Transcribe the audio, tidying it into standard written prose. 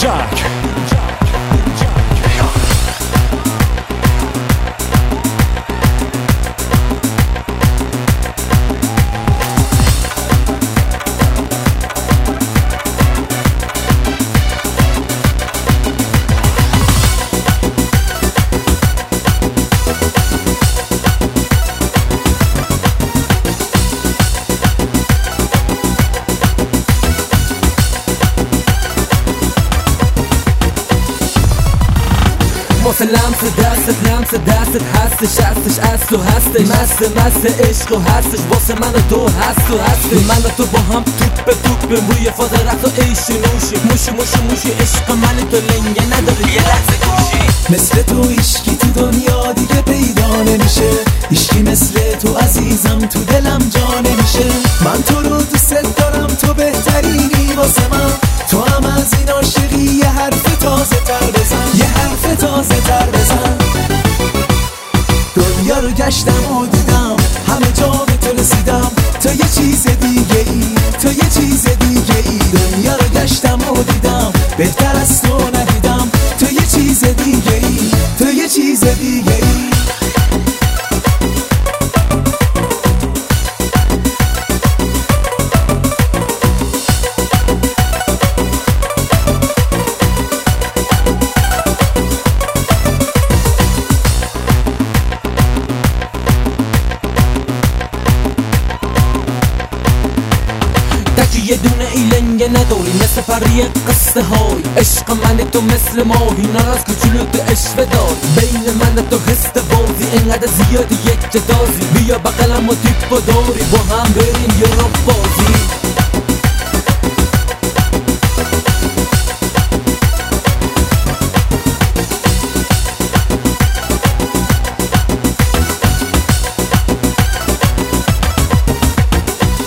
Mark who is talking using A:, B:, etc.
A: جک.
B: واسه لمس دستت هستش از تو هستش مست عشق و هستش واسه من و تو هست و هستش من و تو با هم توپ به توپ روی فاز رقص و عیش نوشی موشی عشق من تو لنگه نداره یه لحظه گوشی.
C: مثل تو هیشکی تو دنیا دیگه پیدا نمیشه، هیشکی مثل تو عزیزم تو دلم جا نمیشه. من تو رو دوست دارم، تو بهترینی واسه من، تو هم از این عاشقی یه حرف تازه تر بزن، یه حرف تازه تر بزن. دنیا رو گشتم و دیدم همه جا به تو رسیدم، تو یه چیز دیگه ای، تو یه چیز دیگه ای. دنیا رو گشتم و دیدم بهتر از تو ندیدم، تو یه چیز دیگه ای، تو یه چیز دیگه ای.
B: یه دونه ایلنگه نداری مثل پری قصه های عشق من تو مثل ماهی ناراز کوچولو تو عشق دار بین من تو حس بازی اینقدر زیادی یک جدازی بیا بقلم و تیپ و داری با هم بریم یه